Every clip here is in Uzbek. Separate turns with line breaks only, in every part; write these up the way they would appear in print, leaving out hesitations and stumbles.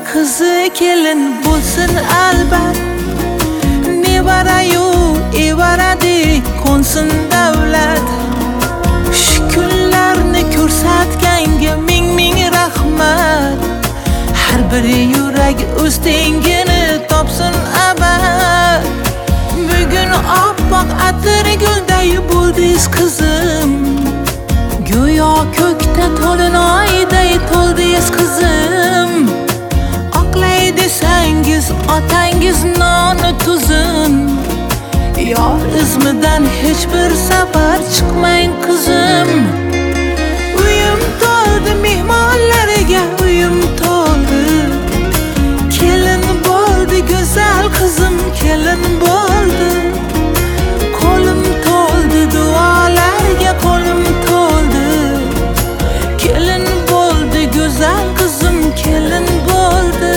kızı kelin bo'lsin albat. Nevarayu evaradi konsin davlat. Shu kunlarni ko'rsatganga ming rahmat. Har bir yurak o'z tengini topsin abad. Bugun oppoq atir gulday bo'ldingiz qizim. Go'yo ko'kda to'lin oyday to'ldingiz qizim. Oqlay desangiz otangiz noni tuzin. Yor izmidan hech bir safar chiqmang qizim. Uyim to'ldi mehmonlarga, uyim to'ldi. Kelin bo'ldi go'zal qizim, kelin bo'ldi. Qo'lim to'ldi duolarga, qo'lim to'ldi. Kelin bo'ldi go'zal qizim, kelin bo'ldi.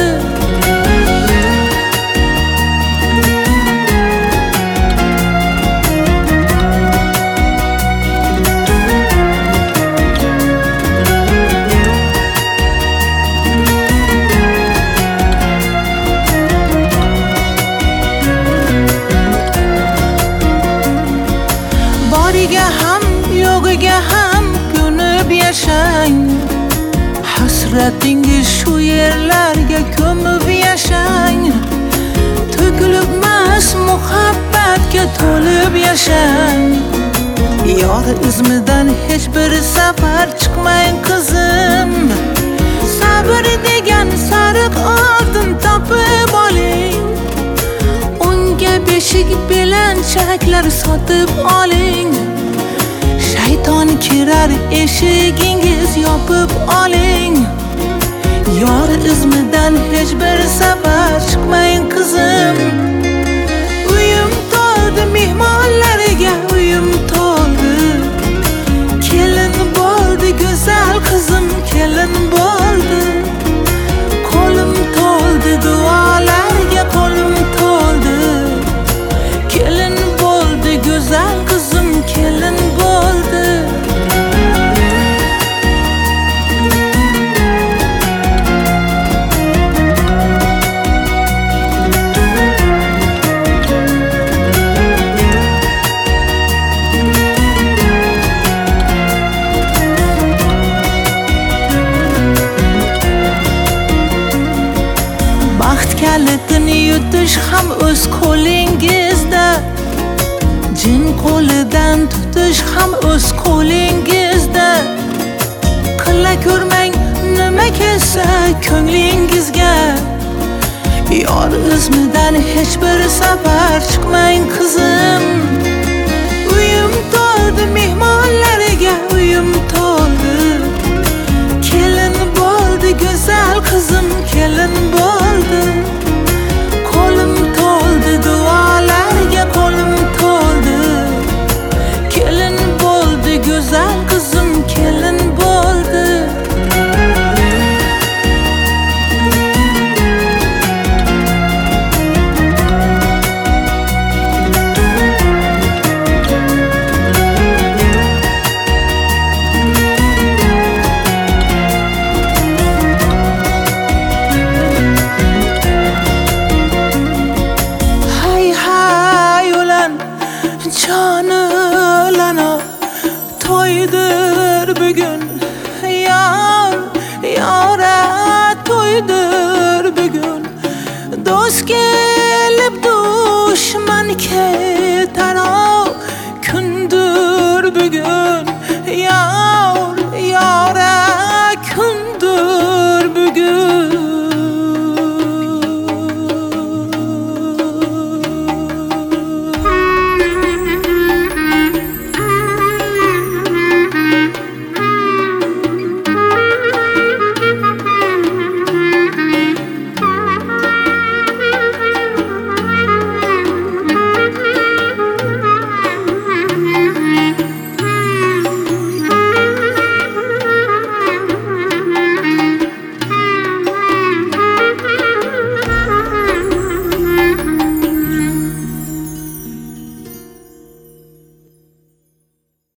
Boriga ham, yo'g'iga ham ko'nib yashang. Hasratingiz shu yerlarga ko'mib yashang. To'kilibmas muhabbatga to'lib yashang. Yor izmidan hech bir safar chiqmang qizim. Sabr degan sariq oltin topib oling. Unga beshik belanchaklar sotib oling. Shayton kirar eshigingiz yopib oling. Yor izmidan hech bir safar chiqmang qizim. Uyim to'ldi mehmonlarga, uyim to'ldi. Kelin bo'ldi go'zal qizim, kelin bo'ldi. Qo'lim to'ldi duolarga, qo'lim to'ldi. Kelin bo'ldi go'zal qizim, kelin bo'ldi. Baxt kalitini yutish ham o'z qo'lingizda. Jin qo'lidan tutish ham o'z qo'lingizda. Qila ko'rmang nima kelsa ko'nglingizga. Yor izmidan hech bir safar chiqmang qizim. Uyim to'ldi mehmonlarga, uyim to'ldi. Kelin bo'ldi go'zal qizim, kelin bo'ldi. Qo'lim to'ldi duolarga, qo'lim to'ldi. Kelin bo'ldi go'zal qizim, kelin bo'ldi. Canılana toydur bugün. Yara toydur bugün. Dost